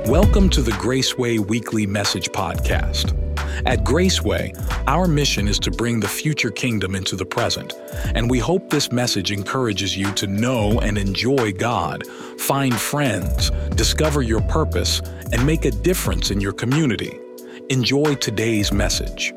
Welcome to the Graceway Weekly Message Podcast. At Graceway, our mission is to bring the future kingdom into the present, and we hope this message encourages you to know and enjoy God, find friends, discover your purpose, and make a difference in your community. Enjoy today's message.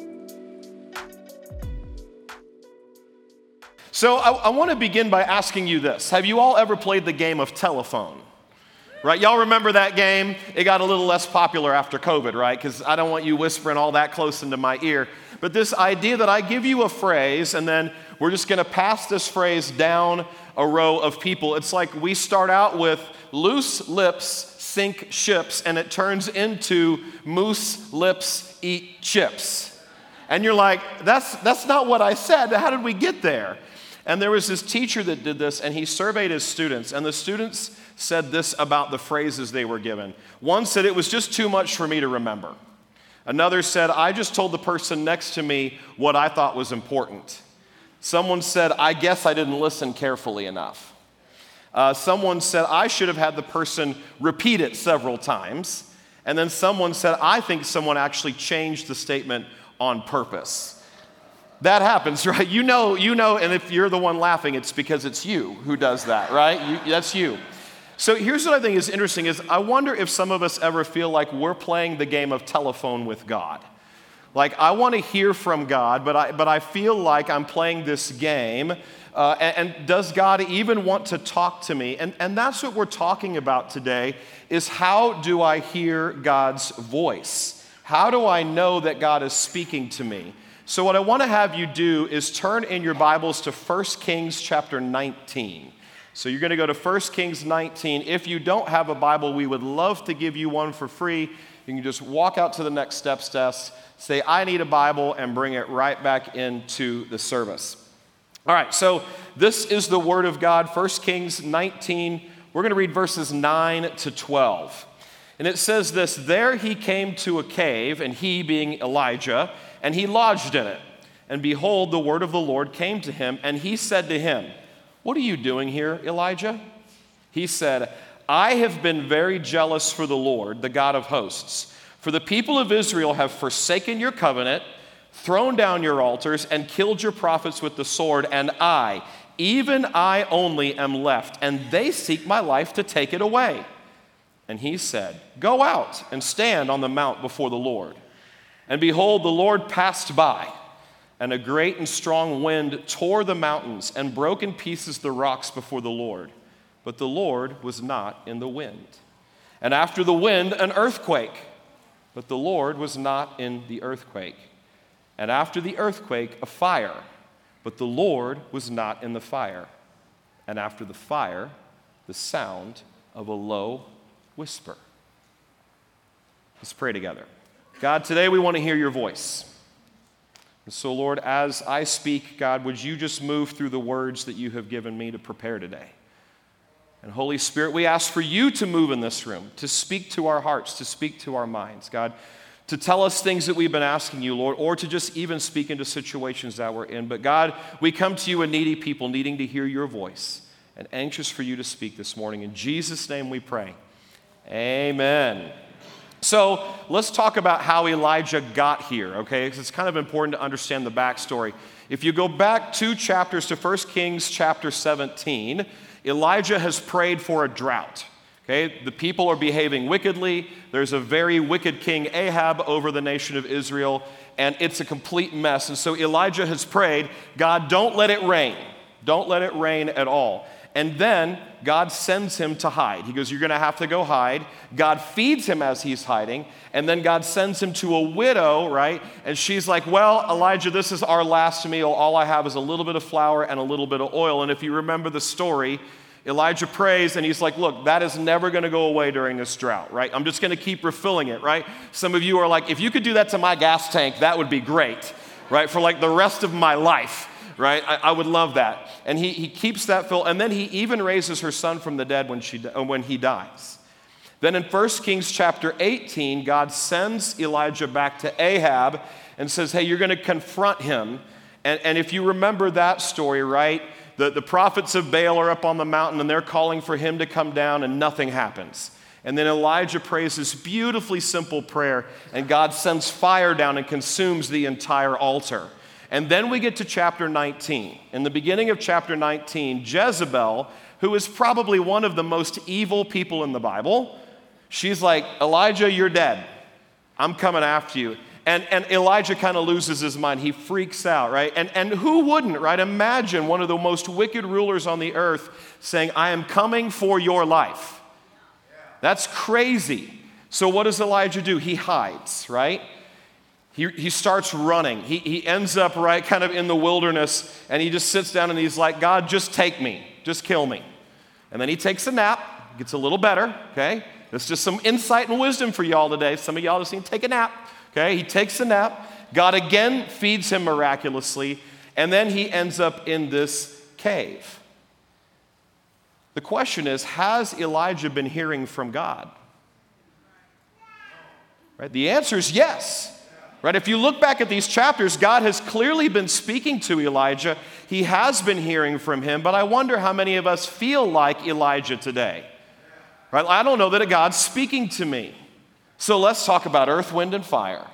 So I want to begin by asking you this. Have you all ever played the game of telephone? Right, y'all remember that game? It got a little less popular after COVID, right? Because I don't want you whispering all that close into my ear. But this idea that I give you a phrase and then we're just going to pass this phrase down a row of people. It's like we start out with loose lips sink ships and it turns into moose lips eat chips. And you're like, that's not what I said. How did we get there? And there was this teacher that did this and he surveyed his students, and the students said this about the phrases they were given. One said, it was just too much for me to remember. Another said, I just told the person next to me what I thought was important. Someone said, I guess I didn't listen carefully enough. Someone said, I should have had the person repeat it several times. And then someone said, I think someone actually changed the statement on purpose. That happens, right? You know, and if you're the one laughing, it's because it's you who does that, right? That's you. So here's what I think is interesting is I wonder if some of us ever feel like we're playing the game of telephone with God. Like I want to hear from God, but I feel like I'm playing this game. And does God even want to talk to me? And that's what we're talking about today is how do I hear God's voice? How do I know that God is speaking to me? So what I want to have you do is turn in your Bibles to 1 Kings chapter 19. So you're going to go to 1 Kings 19. If you don't have a Bible, we would love to give you one for free. You can just walk out to the Next Steps desk, say, I need a Bible, and bring it right back into the service. All right, so this is the Word of God, 1 Kings 19. We're going to read verses 9 to 12. And it says this, there he came to a cave, and he being Elijah, and he lodged in it. And behold, the word of the Lord came to him, and he said to him, what are you doing here, Elijah? He said, I have been very jealous for the Lord, the God of hosts. For the people of Israel have forsaken your covenant, thrown down your altars, and killed your prophets with the sword, and I, even I only am left, and they seek my life to take it away. And he said, go out and stand on the mount before the Lord. And behold, the Lord passed by, and a great and strong wind tore the mountains and broke in pieces the rocks before the Lord. But the Lord was not in the wind. And after the wind, an earthquake. But the Lord was not in the earthquake. And after the earthquake, a fire. But the Lord was not in the fire. And after the fire, the sound of a low whisper. Let's pray together. God, today we want to hear your voice. And so, Lord, as I speak, God, would you just move through the words that you have given me to prepare today? And Holy Spirit, we ask for you to move in this room, to speak to our hearts, to speak to our minds, God, to tell us things that we've been asking you, Lord, or to just even speak into situations that we're in. But God, we come to you a needy people needing to hear your voice and anxious for you to speak this morning. In Jesus' name we pray. Amen. So let's talk about how Elijah got here, okay? Because it's kind of important to understand the backstory. If you go back 2 chapters to 1 Kings chapter 17, Elijah has prayed for a drought, okay? The people are behaving wickedly. There's a very wicked king, Ahab, over the nation of Israel, and it's a complete mess. And so Elijah has prayed, God, don't let it rain. Don't let it rain at all. And then God sends him to hide. He goes, you're going to have to go hide. God feeds him as he's hiding. And then God sends him to a widow, right? And she's like, well, Elijah, this is our last meal. All I have is a little bit of flour and a little bit of oil. And if you remember the story, Elijah prays and he's like, look, that is never going to go away during this drought, right? I'm just going to keep refilling it, right? Some of you are like, if you could do that to my gas tank, that would be great, right? For like the rest of my life. Right? I would love that. And he keeps that fill. And then he even raises her son from the dead when he dies. Then in 1 Kings chapter 18, God sends Elijah back to Ahab and says, hey, you're going to confront him. And if you remember that story, right, the prophets of Baal are up on the mountain and they're calling for him to come down and nothing happens. And then Elijah prays this beautifully simple prayer, and God sends fire down and consumes the entire altar. And then we get to chapter 19. In the beginning of chapter 19, Jezebel, who is probably one of the most evil people in the Bible, she's like, Elijah, you're dead. I'm coming after you. And Elijah kind of loses his mind. He freaks out, right? And who wouldn't, right? Imagine one of the most wicked rulers on the earth saying, I am coming for your life. That's crazy. So what does Elijah do? He hides, right? He starts running. He ends up, right, kind of in the wilderness, and he just sits down and he's like, God, just take me. Just kill me. And then he takes a nap, gets a little better, okay? That's just some insight and wisdom for y'all today. Some of y'all just need to take a nap, okay? He takes a nap. God again feeds him miraculously, and then he ends up in this cave. The question is, has Elijah been hearing from God? Right? The answer is yes. Right? If you look back at these chapters, God has clearly been speaking to Elijah. He has been hearing from him, but I wonder how many of us feel like Elijah today. Right? I don't know that God's speaking to me. So let's talk about earth, wind, and fire.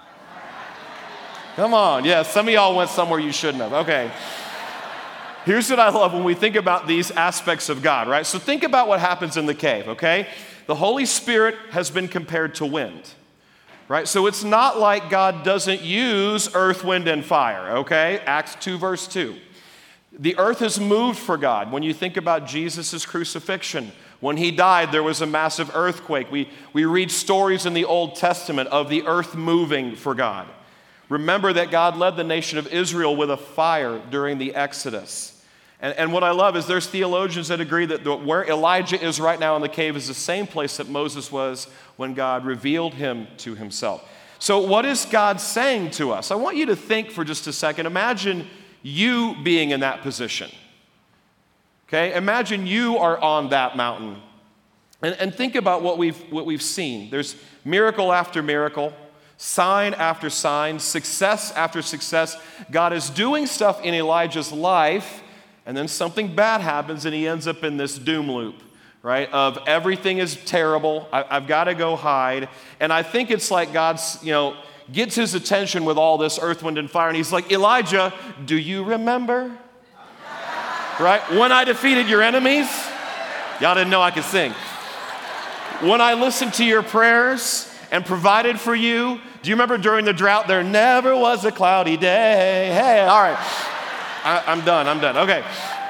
Come on. Yeah, some of y'all went somewhere you shouldn't have. Okay. Here's what I love when we think about these aspects of God, right? So think about what happens in the cave, okay? The Holy Spirit has been compared to wind, right? So it's not like God doesn't use earth, wind, and fire, okay? Acts 2, verse 2. The earth has moved for God. When you think about Jesus' crucifixion, when he died, there was a massive earthquake. We read stories in the Old Testament of the earth moving for God. Remember that God led the nation of Israel with a fire during the Exodus. And what I love is there's theologians that agree that where Elijah is right now in the cave is the same place that Moses was when God revealed him to himself. So what is God saying to us? I want you to think for just a second. Imagine you being in that position. Okay? Imagine you are on that mountain. And think about what we've seen. There's miracle after miracle. Sign after sign, success after success. God is doing stuff in Elijah's life, and then something bad happens, and he ends up in this doom loop, right? Of everything is terrible. I've got to go hide. And I think it's like God's, gets his attention with all this earth, wind, and fire, and he's like, Elijah, do you remember? Right? When I defeated your enemies? Y'all didn't know I could sing. When I listened to your prayers and provided for you. Do you remember during the drought, there never was a cloudy day? Hey, all right. I'm done. Okay.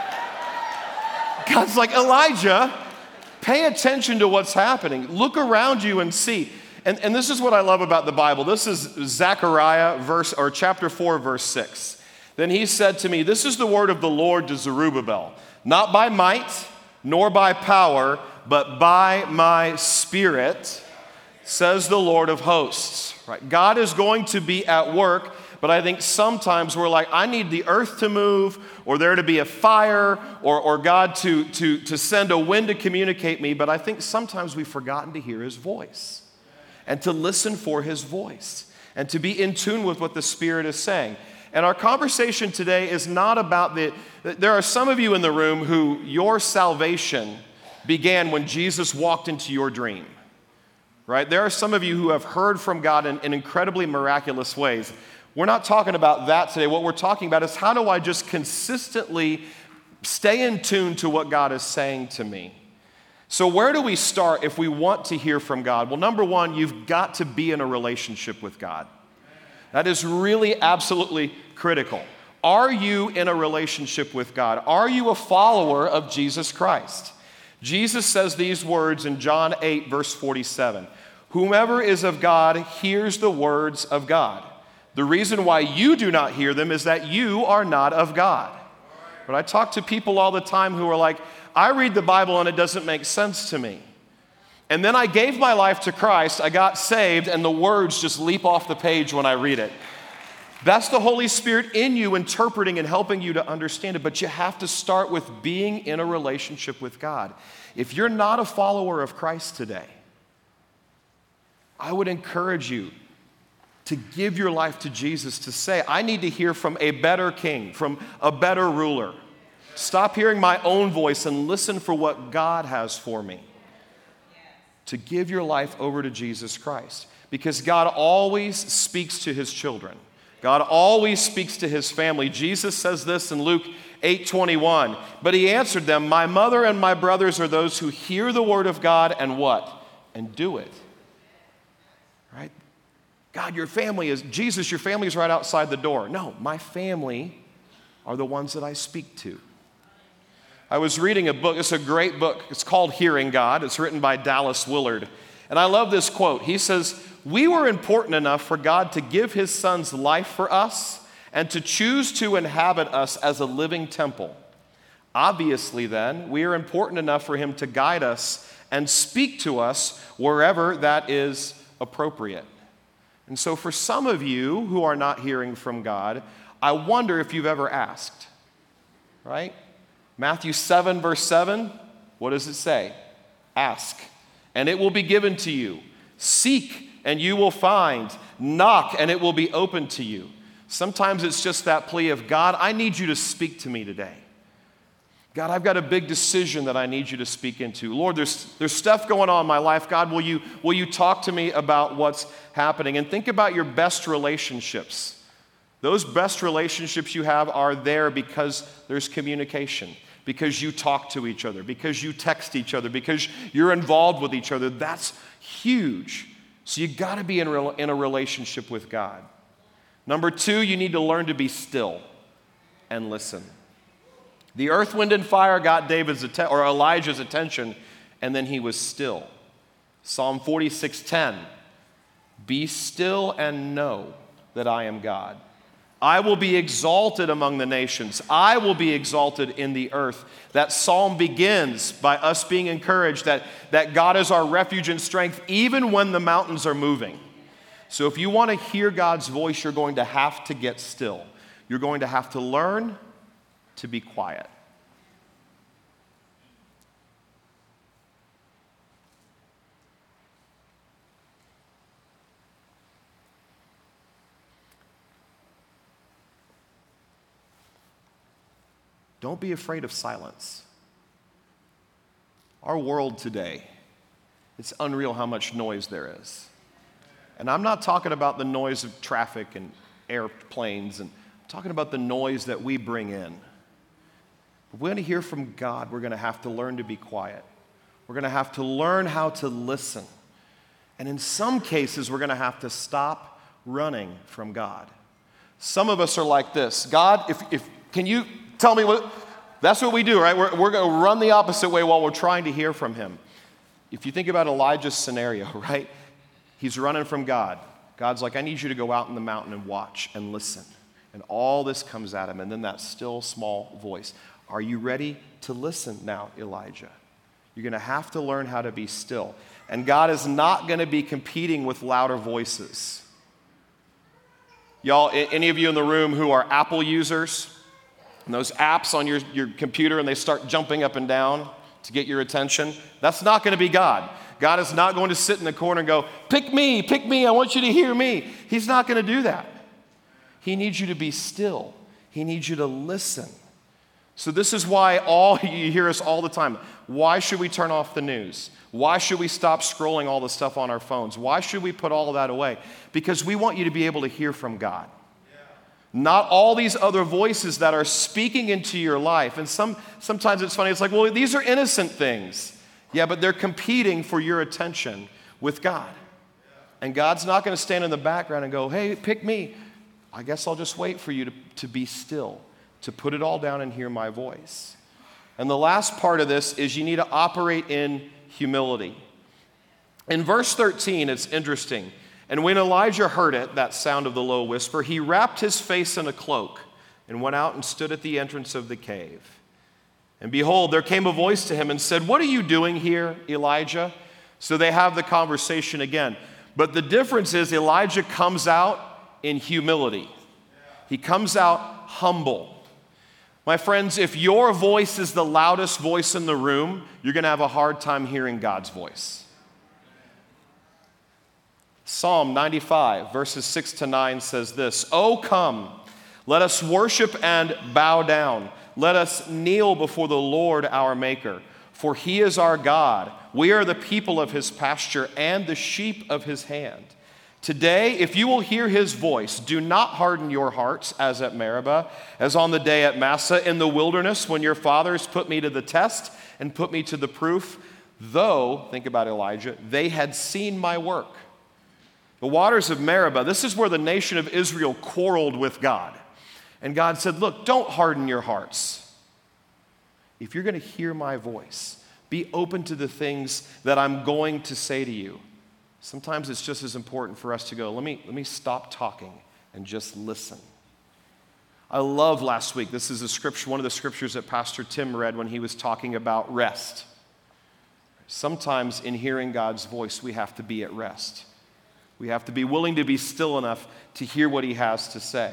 God's like, Elijah, pay attention to what's happening. Look around you and see. And this is what I love about the Bible. This is Zechariah chapter 4, verse 6. Then he said to me, this is the word of the Lord to Zerubbabel, not by might, nor by power, but by my spirit, says the Lord of hosts. Right? God is going to be at work, but I think sometimes we're like, I need the earth to move, or there to be a fire, or God to send a wind to communicate me, but I think sometimes we've forgotten to hear his voice, and to listen for his voice, and to be in tune with what the Spirit is saying. And our conversation today is not about there are some of you in the room who your salvation began when Jesus walked into your dream. Right? There are some of you who have heard from God in incredibly miraculous ways. We're not talking about that today. What we're talking about is how do I just consistently stay in tune to what God is saying to me? So where do we start if we want to hear from God? Well, number one, you've got to be in a relationship with God. That is really absolutely critical. Are you in a relationship with God? Are you a follower of Jesus Christ? Jesus says these words in John 8, verse 47. Whomever is of God hears the words of God. The reason why you do not hear them is that you are not of God. But I talk to people all the time who are like, I read the Bible and it doesn't make sense to me. And then I gave my life to Christ, I got saved, and the words just leap off the page when I read it. That's the Holy Spirit in you interpreting and helping you to understand it, but you have to start with being in a relationship with God. If you're not a follower of Christ today, I would encourage you to give your life to Jesus, to say, I need to hear from a better king, from a better ruler. Stop hearing my own voice and listen for what God has for me. to give your life over to Jesus Christ. Because God always speaks to his children. God always speaks to his family. Jesus says this in Luke 8:21. But he answered them, my mother and my brothers are those who hear the word of God and what? And do it. Right? God, your family is, Jesus, your family is right outside the door. No, my family are the ones that I speak to. I was reading a book. It's a great book. It's called Hearing God. It's written by Dallas Willard. And I love this quote. He says, we were important enough for God to give his son's life for us and to choose to inhabit us as a living temple. Obviously, then, we are important enough for him to guide us and speak to us wherever that is appropriate. And so for some of you who are not hearing from God, I wonder if you've ever asked, right? Matthew 7, verse 7, what does it say? Ask, and it will be given to you. Seek, and you will find. Knock, and it will be open to you. Sometimes it's just that plea of, God, I need you to speak to me today. God, I've got a big decision that I need you to speak into. Lord, there's stuff going on in my life. God, will you talk to me about what's happening? And think about your best relationships. Those best relationships you have are there because there's communication, because you talk to each other, because you text each other, because you're involved with each other. That's huge. So you got to be in a relationship with God. Number 2, you need to learn to be still and listen. The earth, wind, and fire got Elijah's attention, and then he was still. Psalm 46:10, be still and know that I am God. I will be exalted among the nations. I will be exalted in the earth. That psalm begins by us being encouraged that God is our refuge and strength even when the mountains are moving. So if you want to hear God's voice, you're going to have to get still. You're going to have to learn to be quiet. Don't be afraid of silence. Our world today, it's unreal how much noise there is. And I'm not talking about the noise of traffic and airplanes, and I'm talking about the noise that we bring in. If we're going to hear from God, we're going to have to learn to be quiet. We're going to have to learn how to listen. And in some cases, we're going to have to stop running from God. Some of us are like this. God, can you tell me what? That's what we do, right? We're going to run the opposite way while we're trying to hear from him. If you think about Elijah's scenario, right? He's running from God. God's like, I need you to go out in the mountain and watch and listen. And all this comes at him. And then that still small voice. Are you ready to listen now, Elijah? You're going to have to learn how to be still. And God is not going to be competing with louder voices. Y'all, any of you in the room who are Apple users? And those apps on your computer, and they start jumping up and down to get your attention. That's not going to be God. God is not going to sit in the corner and go, pick me, I want you to hear me. He's not going to do that. He needs you to be still. He needs you to listen. So this is why you hear us all the time. Why should we turn off the news? Why should we stop scrolling all the stuff on our phones? Why should we put all of that away? Because we want you to be able to hear from God. Not all these other voices that are speaking into your life. And sometimes it's funny. It's like, well, these are innocent things. Yeah, but they're competing for your attention with God. And God's not going to stand in the background and go, hey, pick me. I guess I'll just wait for you to be still, to put it all down and hear my voice. And the last part of this is you need to operate in humility. In verse 13, it's interesting. And when Elijah heard it, that sound of the low whisper, he wrapped his face in a cloak and went out and stood at the entrance of the cave. And behold, there came a voice to him and said, what are you doing here, Elijah? So they have the conversation again. But the difference is Elijah comes out in humility. He comes out humble. My friends, if your voice is the loudest voice in the room, you're going to have a hard time hearing God's voice. Psalm 95, verses 6-9 says this, "O come, let us worship and bow down. Let us kneel before the Lord our Maker. For he is our God. We are the people of his pasture and the sheep of his hand. Today, if you will hear his voice, do not harden your hearts as at Meribah, as on the day at Massah in the wilderness when your fathers put me to the test and put me to the proof, though, think about Elijah, they had seen my work. The waters of Meribah, this is where the nation of Israel quarreled with God. And God said, look, don't harden your hearts. If you're going to hear my voice, be open to the things that I'm going to say to you. Sometimes it's just as important for us to go, let me stop talking and just listen. I love last week. This is a scripture, one of the scriptures that Pastor Tim read when he was talking about rest. Sometimes in hearing God's voice, we have to be at rest. We have to be willing to be still enough to hear what he has to say.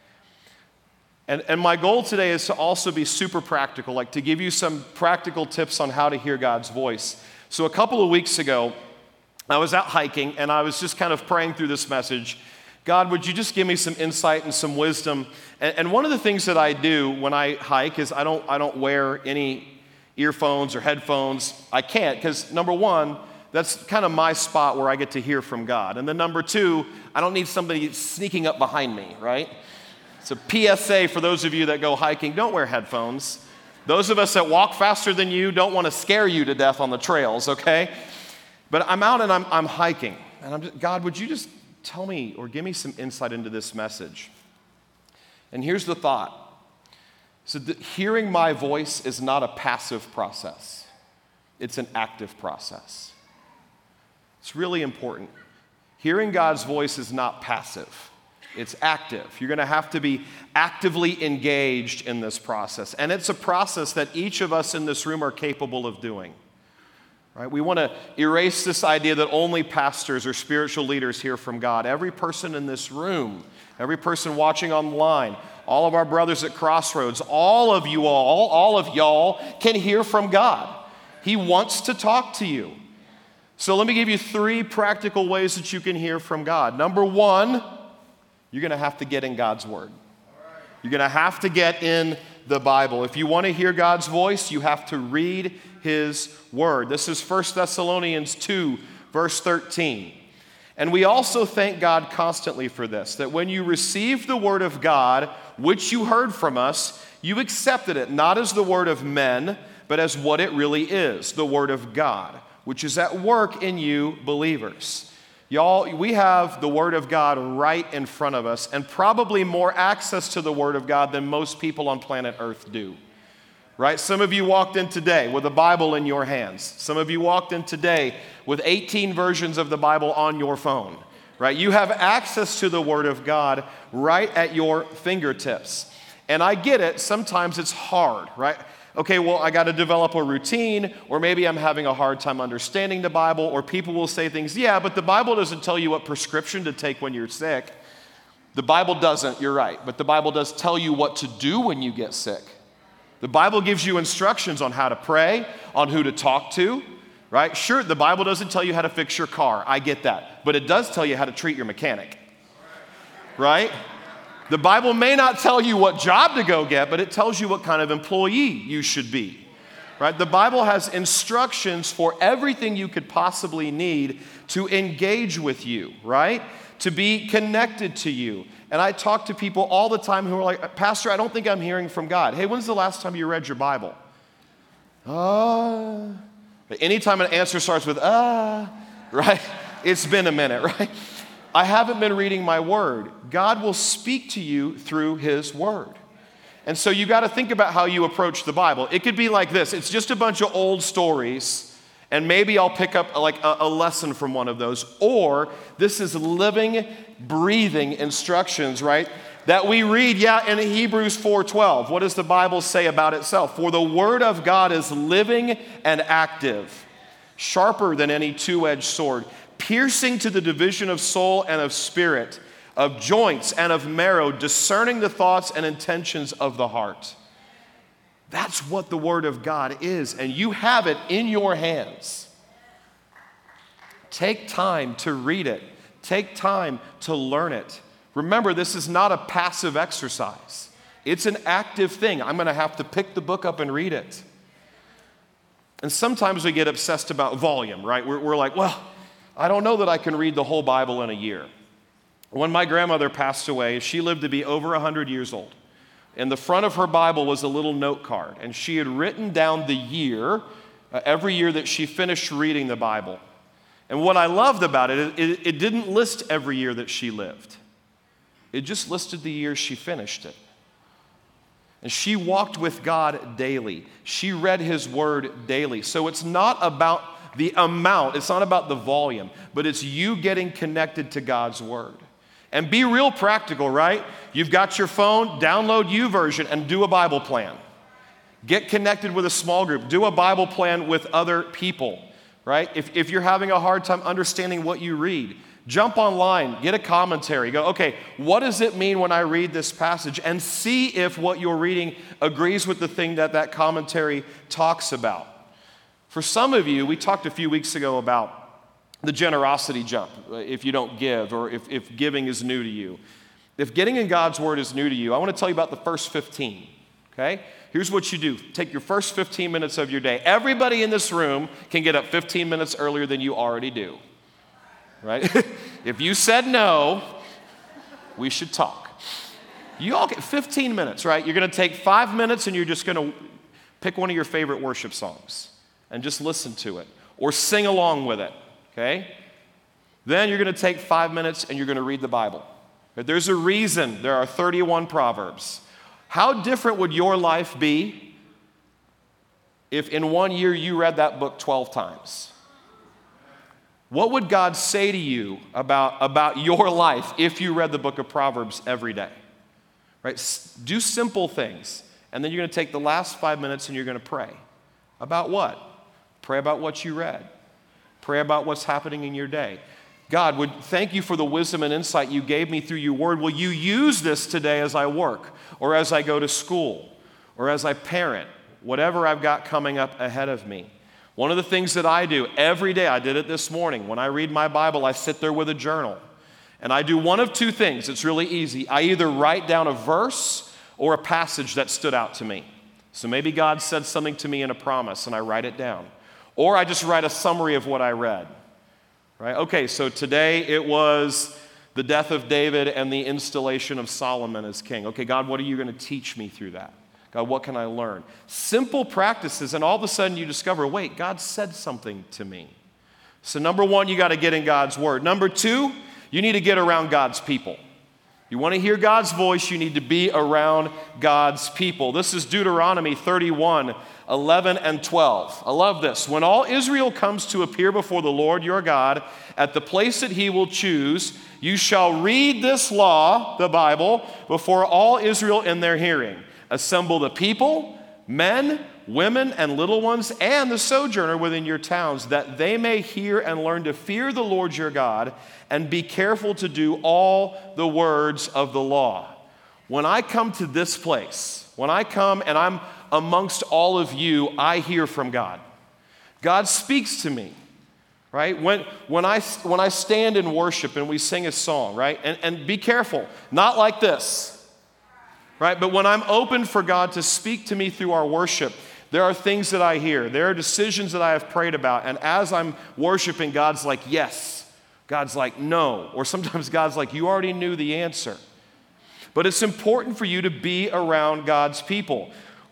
And my goal today is to also be super practical, like to give you some practical tips on how to hear God's voice. So a couple of weeks ago, I was out hiking, and I was just kind of praying through this message. God, would you just give me some insight and some wisdom? And one of the things that I do when I hike is I don't wear any earphones or headphones. I can't, because number one, that's kind of my spot where I get to hear from God. And then number two, I don't need somebody sneaking up behind me, right? It's a PSA for those of you that go hiking, don't wear headphones. Those of us that walk faster than you don't want to scare you to death on the trails, okay? But I'm out and I'm hiking, and God, would you just tell me or give me some insight into this message? And here's the thought. So hearing my voice is not a passive process. It's an active process. It's really important. Hearing God's voice is not passive. It's active. You're going to have to be actively engaged in this process. And it's a process that each of us in this room are capable of doing. Right? We want to erase this idea that only pastors or spiritual leaders hear from God. Every person in this room, every person watching online, all of our brothers at Crossroads, all of y'all can hear from God. He wants to talk to you. So let me give you 3 practical ways that you can hear from God. Number 1, you're going to have to get in God's Word. You're going to have to get in the Bible. If you want to hear God's voice, you have to read his word. This is 1 Thessalonians 2, verse 13. And we also thank God constantly for this, that when you received the word of God, which you heard from us, you accepted it, not as the word of men, but as what it really is, the word of God, which is at work in you believers. Y'all, we have the Word of God right in front of us, and probably more access to the Word of God than most people on planet Earth do. Right? Some of you walked in today with a Bible in your hands. Some of you walked in today with 18 versions of the Bible on your phone. Right? You have access to the Word of God right at your fingertips. And I get it, sometimes it's hard, right? Okay, well, I got to develop a routine, or maybe I'm having a hard time understanding the Bible, or people will say things, yeah, but the Bible doesn't tell you what prescription to take when you're sick. The Bible doesn't, you're right, but the Bible does tell you what to do when you get sick. The Bible gives you instructions on how to pray, on who to talk to, right? Sure, the Bible doesn't tell you how to fix your car, I get that, but it does tell you how to treat your mechanic, right? The Bible may not tell you what job to go get, but it tells you what kind of employee you should be, right? The Bible has instructions for everything you could possibly need to engage with you, right? To be connected to you. And I talk to people all the time who are like, Pastor, I don't think I'm hearing from God. Hey, when's the last time you read your Bible? Anytime an answer starts with, right? It's been a minute, right? I haven't been reading my word. God will speak to you through his word. And so you got to think about how you approach the Bible. It could be like this. It's just a bunch of old stories, and maybe I'll pick up like a lesson from one of those. Or this is living, breathing instructions, right? That we read, in Hebrews 4:12. What does the Bible say about itself? For the word of God is living and active, sharper than any two-edged sword, piercing to the division of soul and of spirit, of joints and of marrow, discerning the thoughts and intentions of the heart. That's what the Word of God is, and you have it in your hands. Take time to read it. Take time to learn it. Remember, this is not a passive exercise. It's an active thing. I'm going to have to pick the book up and read it. And sometimes we get obsessed about volume, right? We're like, well, I don't know that I can read the whole Bible in a year. When my grandmother passed away, she lived to be over 100 years old. In the front of her Bible was a little note card, and she had written down the year, every year that she finished reading the Bible. And what I loved about it didn't list every year that she lived. It just listed the year she finished it. And she walked with God daily. She read His Word daily. So it's not about the amount, it's not about the volume, but it's you getting connected to God's Word. And be real practical, right? You've got your phone, download YouVersion and do a Bible plan. Get connected with a small group. Do a Bible plan with other people, right? If you're having a hard time understanding what you read, jump online, get a commentary. Go, okay, what does it mean when I read this passage? And see if what you're reading agrees with the thing that commentary talks about. For some of you, we talked a few weeks ago about the generosity jump, if you don't give, or if giving is new to you. If getting in God's Word is new to you, I want to tell you about the first 15, okay? Here's what you do. Take your first 15 minutes of your day. Everybody in this room can get up 15 minutes earlier than you already do, right? If you said no, we should talk. You all get 15 minutes, right? You're going to take 5 minutes and you're just going to pick one of your favorite worship songs and just listen to it or sing along with it, okay? Then you're going to take 5 minutes and you're going to read the Bible. There's a reason there are 31 Proverbs. How different would your life be if in 1 year you read that book 12 times? What would God say to you about your life if you read the book of Proverbs every day? Right? Do simple things, and then you're going to take the last 5 minutes and you're going to pray. About what? Pray about what you read. Pray about what's happening in your day. God, thank you for the wisdom and insight you gave me through your word. Will you use this today as I work, or as I go to school, or as I parent, whatever I've got coming up ahead of me? One of the things that I do every day, I did it this morning. When I read my Bible, I sit there with a journal. And I do one of two things. It's really easy. I either write down a verse or a passage that stood out to me. So maybe God said something to me in a promise, and I write it down. Or I just write a summary of what I read. Right? Okay, so today it was the death of David and the installation of Solomon as king. Okay, God, what are you going to teach me through that? God, what can I learn? Simple practices, and all of a sudden you discover, wait, God said something to me. So number one, you got to get in God's word. Number two, you need to get around God's people. You want to hear God's voice, you need to be around God's people. This is Deuteronomy 31, 11 and 12. I love this. When all Israel comes to appear before the Lord your God at the place that he will choose, you shall read this law, the Bible, before all Israel in their hearing. Assemble the people, men, women, and little ones, and the sojourner within your towns, that they may hear and learn to fear the Lord your God, and be careful to do all the words of the law. When I come to this place, when I come and I'm amongst all of you, I hear from God. God speaks to me, right? When I stand in worship and we sing a song, right? And be careful, not like this, right? But when I'm open for God to speak to me through our worship, there are things that I hear. There are decisions that I have prayed about. And as I'm worshiping, God's like, yes. God's like, no. Or sometimes God's like, you already knew the answer. But it's important for you to be around God's people.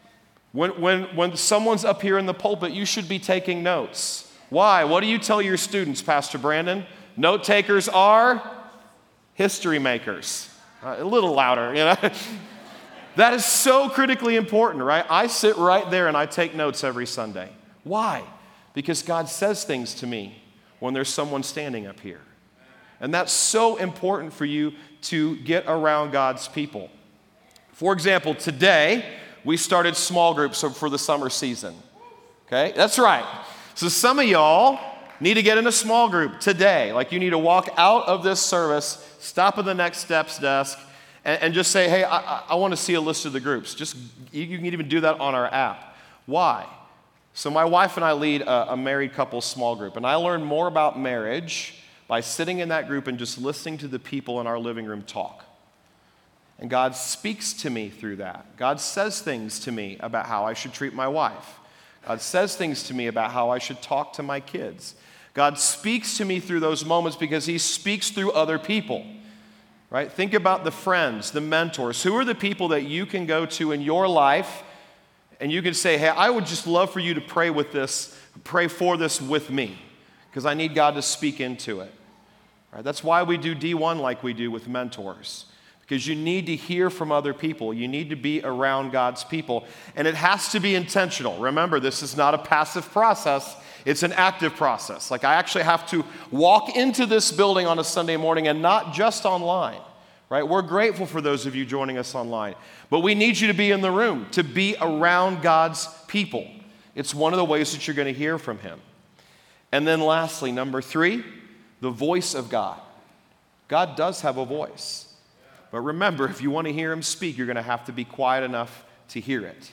When someone's up here in the pulpit, you should be taking notes. Why? What do you tell your students, Pastor Brandon? Note takers are history makers. A little louder, you know. That is so critically important, right? I sit right there and I take notes every Sunday. Why? Because God says things to me when there's someone standing up here. And that's so important for you to get around God's people. For example, today we started small groups for the summer season. Okay? That's right. So some of y'all need to get in a small group today. Like you need to walk out of this service, stop at the Next Steps desk, and just say, hey, I want to see a list of the groups. You can even do that on our app. Why? So my wife and I lead a married couples small group, and I learn more about marriage by sitting in that group and just listening to the people in our living room talk. And God speaks to me through that. God says things to me about how I should treat my wife. God says things to me about how I should talk to my kids. God speaks to me through those moments because he speaks through other people, right? Think about the friends, the mentors. Who are the people that you can go to in your life and you can say, hey, I would just love for you to pray for this with me because I need God to speak into it. Right? That's why we do D1 like we do with mentors. Because you need to hear from other people. You need to be around God's people. And it has to be intentional. Remember, this is not a passive process. It's an active process. Like I actually have to walk into this building on a Sunday morning and not just online. Right? We're grateful for those of you joining us online. But we need you to be in the room, to be around God's people. It's one of the ways that you're going to hear from him. And then lastly, number 3, the voice of God. God does have a voice. But remember, if you want to hear him speak, you're going to have to be quiet enough to hear it.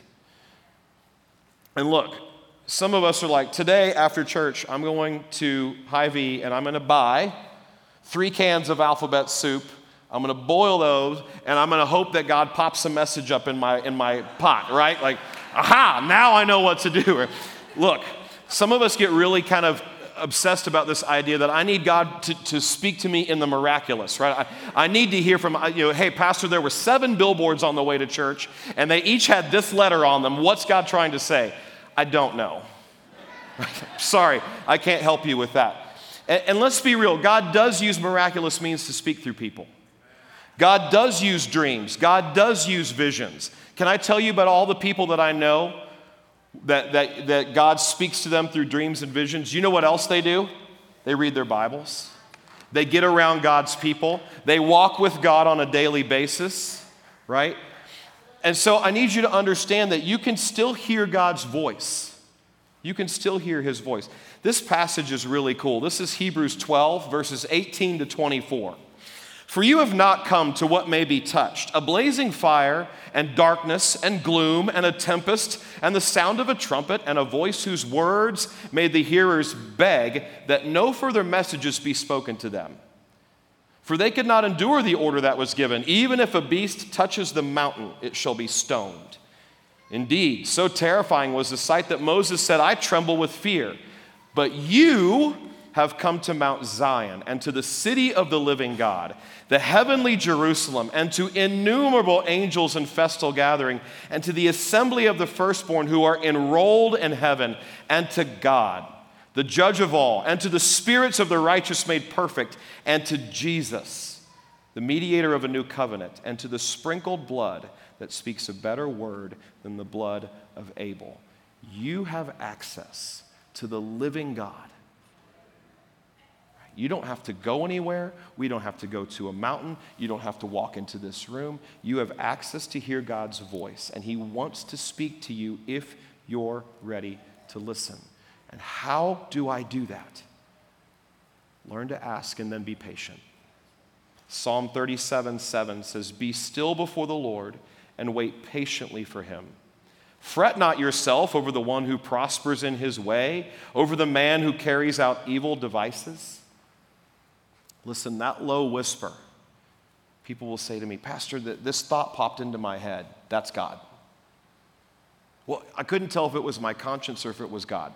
And look, some of us are like, today after church, I'm going to Hy-Vee and I'm going to buy 3 cans of alphabet soup. I'm going to boil those and I'm going to hope that God pops a message up in my pot, right? Like, aha, now I know what to do. Look, some of us get really kind of obsessed about this idea that I need God to speak to me in the miraculous, right? I need to hear from, hey, Pastor, there were 7 billboards on the way to church, and they each had this letter on them. What's God trying to say? I don't know. Sorry, I can't help you with that. And let's be real. God does use miraculous means to speak through people. God does use dreams. God does use visions. Can I tell you about all the people that I know that God speaks to them through dreams and visions? You know what else they do? They read their Bibles. They get around God's people. They walk with God on a daily basis, right? And so I need you to understand that you can still hear God's voice. You can still hear his voice. This passage is really cool. This is Hebrews 12, verses 18 to 24. For you have not come to what may be touched, a blazing fire and darkness and gloom and a tempest and the sound of a trumpet and a voice whose words made the hearers beg that no further messages be spoken to them. For they could not endure the order that was given. Even if a beast touches the mountain, it shall be stoned. Indeed, so terrifying was the sight that Moses said, I tremble with fear. But you have come to Mount Zion and to the city of the living God, the heavenly Jerusalem, and to innumerable angels in festal gathering, and to the assembly of the firstborn who are enrolled in heaven, and to God, the judge of all, and to the spirits of the righteous made perfect, and to Jesus, the mediator of a new covenant, and to the sprinkled blood that speaks a better word than the blood of Abel. You have access to the living God. You don't have to go anywhere. We don't have to go to a mountain. You don't have to walk into this room. You have access to hear God's voice, and he wants to speak to you if you're ready to listen. And how do I do that? Learn to ask and then be patient. Psalm 37:7 says, be still before the Lord and wait patiently for him. Fret not yourself over the one who prospers in his way, over the man who carries out evil devices. Listen, that low whisper, people will say to me, Pastor, this thought popped into my head. That's God. Well, I couldn't tell if it was my conscience or if it was God.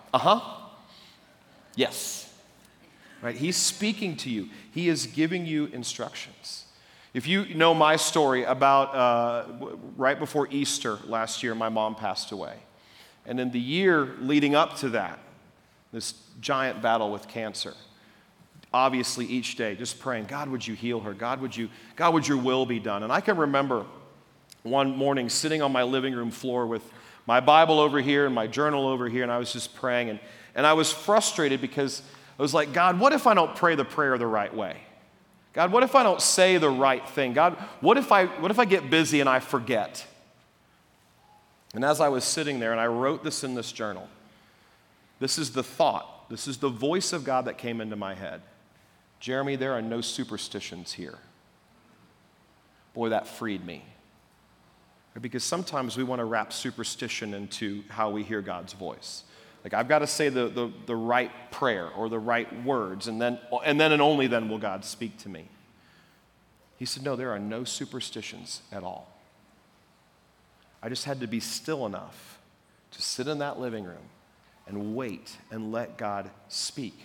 Yes. Right? He's speaking to you. He is giving you instructions. If you know my story about right before Easter last year, my mom passed away. And in the year leading up to that, this giant battle with cancer, obviously each day just praying, God, would you heal her? God, would your will be done? And I can remember one morning sitting on my living room floor with my Bible over here and my journal over here, and I was just praying. And I was frustrated because I was like, God, what if I don't pray the prayer the right way? God, what if I don't say the right thing? God, what if I get busy and I forget? And as I was sitting there, and I wrote this in this journal, this is the thought, this is the voice of God that came into my head. Jeremy, there are no superstitions here. Boy, that freed me. Because sometimes we want to wrap superstition into how we hear God's voice. Like, I've got to say the right prayer or the right words, and then and only then will God speak to me. He said, no, there are no superstitions at all. I just had to be still enough to sit in that living room and wait and let God speak.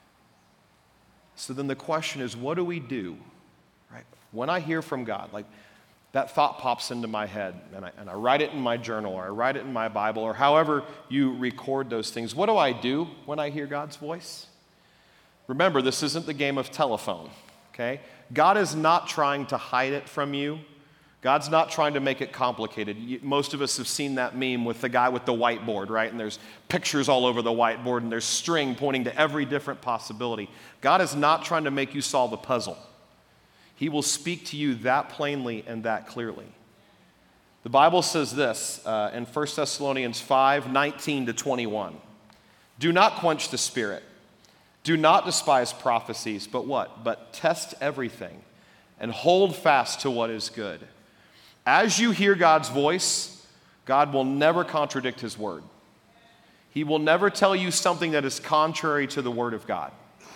So then the question is, what do we do, right? When I hear from God, like that thought pops into my head and I write it in my journal or I write it in my Bible or however you record those things. What do I do when I hear God's voice? Remember, this isn't the game of telephone, okay? God is not trying to hide it from you. God's not trying to make it complicated. Most of us have seen that meme with the guy with the whiteboard, right? And there's pictures all over the whiteboard and there's string pointing to every different possibility. God is not trying to make you solve a puzzle. He will speak to you that plainly and that clearly. The Bible says this in 1 Thessalonians 5:19-21. Do not quench the spirit. Do not despise prophecies, but what? But test everything and hold fast to what is good. As you hear God's voice, God will never contradict his word. He will never tell you something that is contrary to the word of God.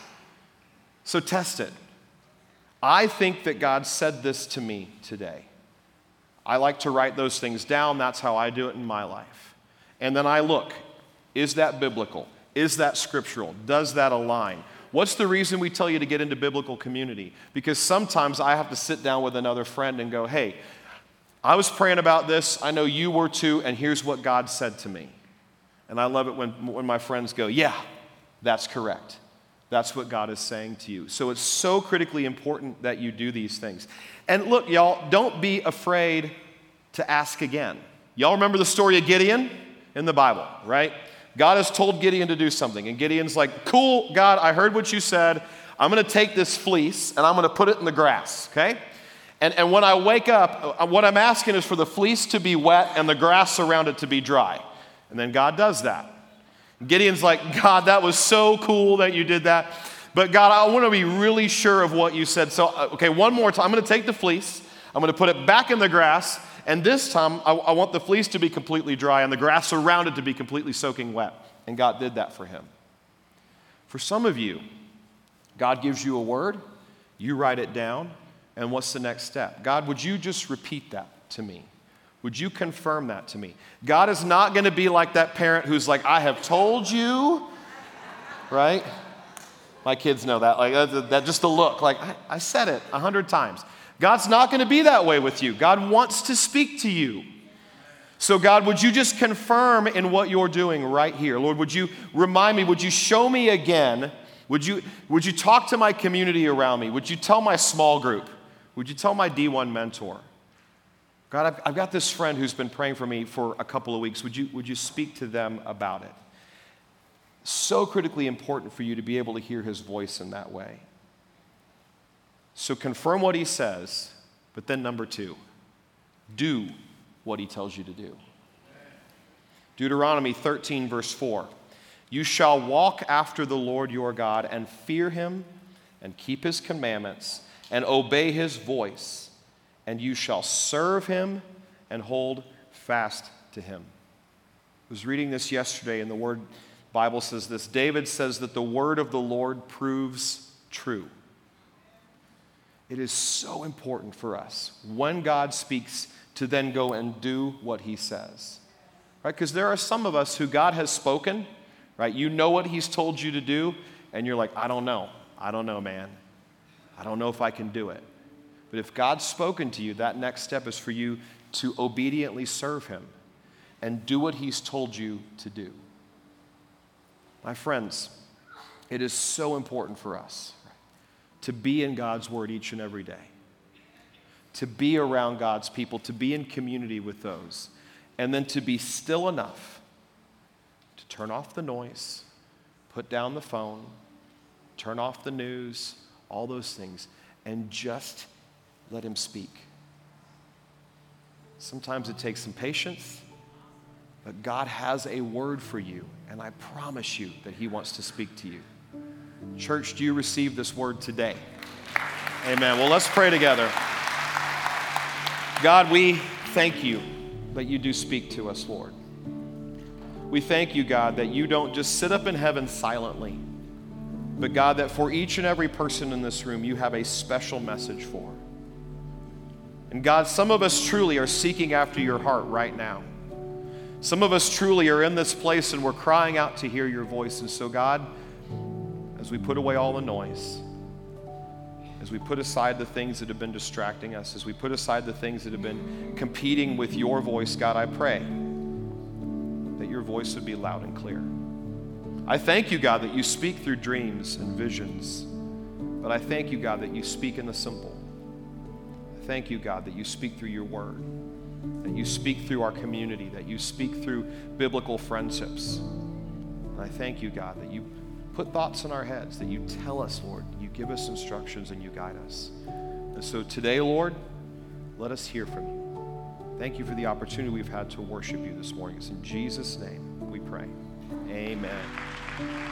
So test it. I think that God said this to me today. I like to write those things down. That's how I do it in my life. And then I look, is that biblical? Is that scriptural? Does that align? What's the reason we tell you to get into biblical community? Because sometimes I have to sit down with another friend and go, hey, I was praying about this. I know you were too, and here's what God said to me. And I love it when my friends go, yeah, that's correct. That's what God is saying to you. So it's so critically important that you do these things. And look, y'all, don't be afraid to ask again. Y'all remember the story of Gideon in the Bible, right? God has told Gideon to do something, and Gideon's like, cool, God, I heard what you said. I'm going to take this fleece, and I'm going to put it in the grass, okay? And when I wake up, what I'm asking is for the fleece to be wet and the grass around it to be dry. And then God does that. Gideon's like, God, that was so cool that you did that. But God, I want to be really sure of what you said. So, okay, one more time. I'm going to take the fleece. I'm going to put it back in the grass. And this time, I want the fleece to be completely dry and the grass around it to be completely soaking wet. And God did that for him. For some of you, God gives you a word. You write it down. And what's the next step? God, would you just repeat that to me? Would you confirm that to me? God is not going to be like that parent who's like, I have told you, right? My kids know that. Like that just the look. Like, I said it 100 times. God's not going to be that way with you. God wants to speak to you. So God, would you just confirm in what you're doing right here? Lord, would you remind me? Would you show me again? Would you talk to my community around me? Would you tell my small group? Would you tell my D1 mentor? God, I've got this friend who's been praying for me for a couple of weeks. Would you speak to them about it? So critically important for you to be able to hear his voice in that way. So confirm what he says, but then number 2, do what he tells you to do. Deuteronomy 13, verse 4. You shall walk after the Lord your God and fear him and keep his commandments and obey his voice, and you shall serve him and hold fast to him. I was reading this yesterday, and the Bible says this. David says that the word of the Lord proves true. It is so important for us when God speaks to then go and do what he says. Right? Because there are some of us who God has spoken, right? You know what he's told you to do, and you're like, I don't know. I don't know, man. I don't know if I can do it. But if God's spoken to you, that next step is for you to obediently serve him and do what he's told you to do. My friends, it is so important for us to be in God's word each and every day, to be around God's people, to be in community with those, and then to be still enough to turn off the noise, put down the phone, turn off the news, all those things, and just let him speak. Sometimes it takes some patience, but God has a word for you, and I promise you that he wants to speak to you. Church, do you receive this word today? Amen. Well, let's pray together. God, we thank you that you do speak to us, Lord. We thank you, God, that you don't just sit up in heaven silently, but God, that for each and every person in this room, you have a special message for. And God, some of us truly are seeking after your heart right now. Some of us truly are in this place and we're crying out to hear your voice. And so, God, as we put away all the noise, as we put aside the things that have been distracting us, as we put aside the things that have been competing with your voice, God, I pray that your voice would be loud and clear. I thank you, God, that you speak through dreams and visions, but I thank you, God, that you speak in the simple. I thank you, God, that you speak through your word, that you speak through our community, that you speak through biblical friendships. And I thank you, God, that you put thoughts in our heads, that you tell us, Lord, you give us instructions and you guide us. And so today, Lord, let us hear from you. Thank you for the opportunity we've had to worship you this morning. It's in Jesus' name we pray. Amen.